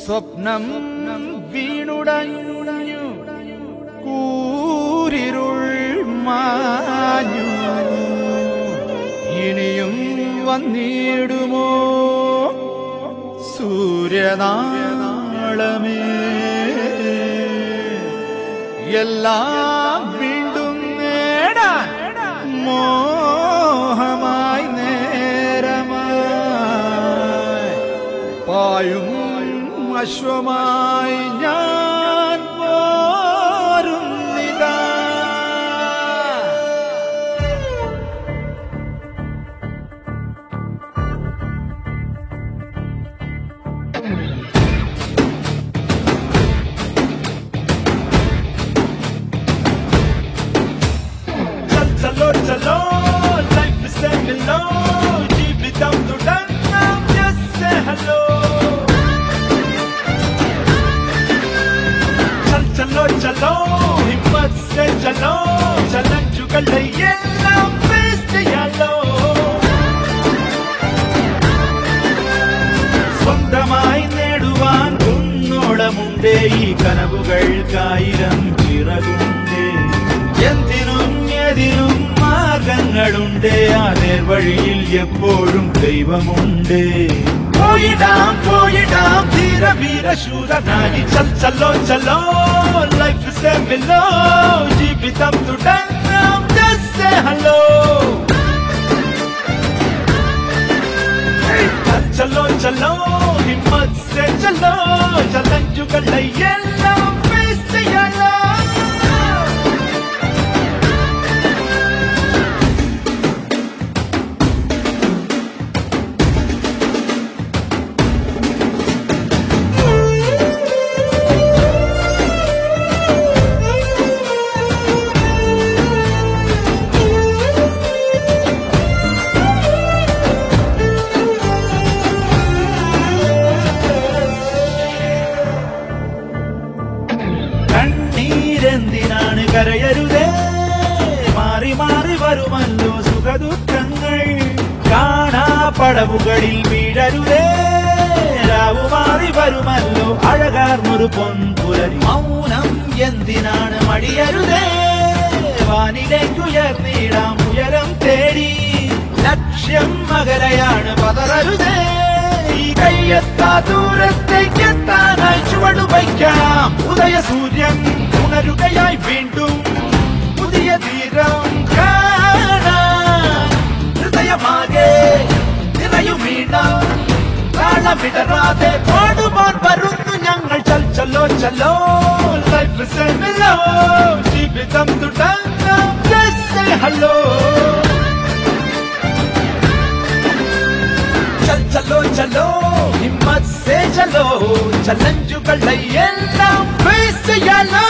സ്വപ്നം വീണുടഞ്ഞു കൂരിരുൾ മാഞ്ഞു ഇനിയും വന്നിടുമോ സൂര്യനാളമേ എല്ലാം വീണ്ടും നേടാൻ മോഹമായി നേരമായി പായും അശ്വമായി ഞാൻ പോരുന്നിതാ चलो चलो लाइफ से मिलो जीवितम तुडन्नम just say hello चलो चलो हिम्मत से चलो चलंजुകളുടെ എല്ലാം ഫേസ് ചെയ്യാലോ സ്വന്തമായി നേടുവാൻ കുന്നോളമുണ്ടേ ഈ കനവുകൾക്കായിരം ചിറകുണ്ടേ എന്തിനും ഏതിനും മാർഗങ്ങളുണ്ട് ആ നേർവഴിയിൽ എപ്പോഴും ദൈവമുണ്ട് പോയിടാം പോയിടാം ധീരവീര ശൂരനായി ചലോ ചലോ ലൈഫ് സേ മിലോ ജീവിതം തുടങ്ങാം just say hello ചലോ ചലോ ഹിമ്മത്ത് സേ ചലോ ചലഞ്ചുകളെ എല്ലാം ഫേസ് ചെയ്യാലോ കണ്ണീരെന്തിനാണ് കരയരുതേ മാറി മാറി വരുമല്ലോ സുഖദുഃഖങ്ങൾ കാണാ പടവുകളിൽ വീഴരുതേ രാവു മാറി വരുമല്ലോ അഴകാർന്നൊരു പൊൻപുലരി മൗനം എന്തിനാണ് മടിയരുതേ വാനിലേക്കുയർന്നിടാം ഉയരം തേടി ലക്ഷ്യം അകലെയാണ് പതറരുതേ ഈ കയ്യെത്താ ദൂരത്തേക്ക് എത്താനായി ചുവടുവയ്ക്കാം ഉദയ സൂര്യൻ ഉണരുകയായി വീണ്ടും പുതിയ തീരം കാണാൻ ഹൃദയമാകെ നിറയുമീണം താളമിടറാതെ പാടുവാൻ വരുന്നു ഞങ്ങൾ ചലോ ചലോ ലൈഫ് സേ മിലോ ജീവിതം തുടങ്ങാം just say hello चलो चलो हिम्मत से चलो चलंजुകളുടെ എല്ലാം ഫേസ് ചെയ്യാലോ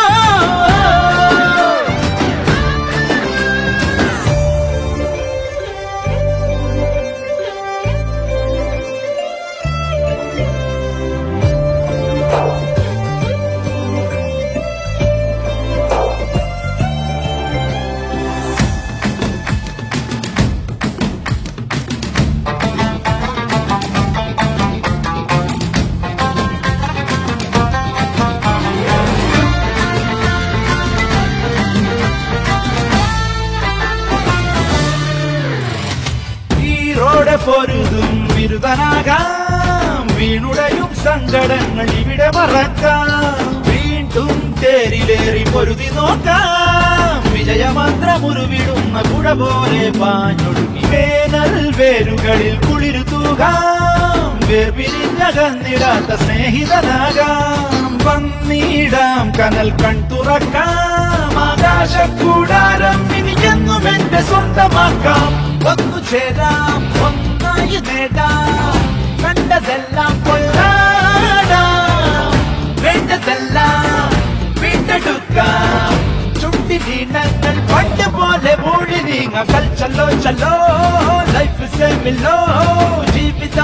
പൊരുതും ബിരുദനാകാം വീണുടയും സങ്കടങ്ങൾ ഇവിടെ മറക്കാം വീണ്ടും തേരിലേറി പൊരുതി നോക്കാം വിജയമന്ത്രമുരുവിടുന്ന കുട പോലെ പാഞ്ഞൊടുക്കി വേനൽ വേരുകളിൽ കുളിരു തൂകാം വേർപിരിഞ്ഞകന്നിടാത്ത സ്നേഹിതനാകാം വന്നിടാം കനൽ കൺതുറക്കാം ആകാശക്കൂടാരം ഇനി എന്നും എന്റെ സ്വന്തമാക്കാം ഒന്നു ചേരാം ഒന്നായി നേടാം കണ്ടതെല്ലാം കൊള്ളാടാം വേണ്ടതെല്ലാം വീണ്ടെടുക്കാം ചുണ്ടിനീണങ്ങൾ പണ്ട് പോലെ മൂടി നീങ്ങാം ചലോ ചലോ ലൈഫ് സേ മിലോ ജീവിത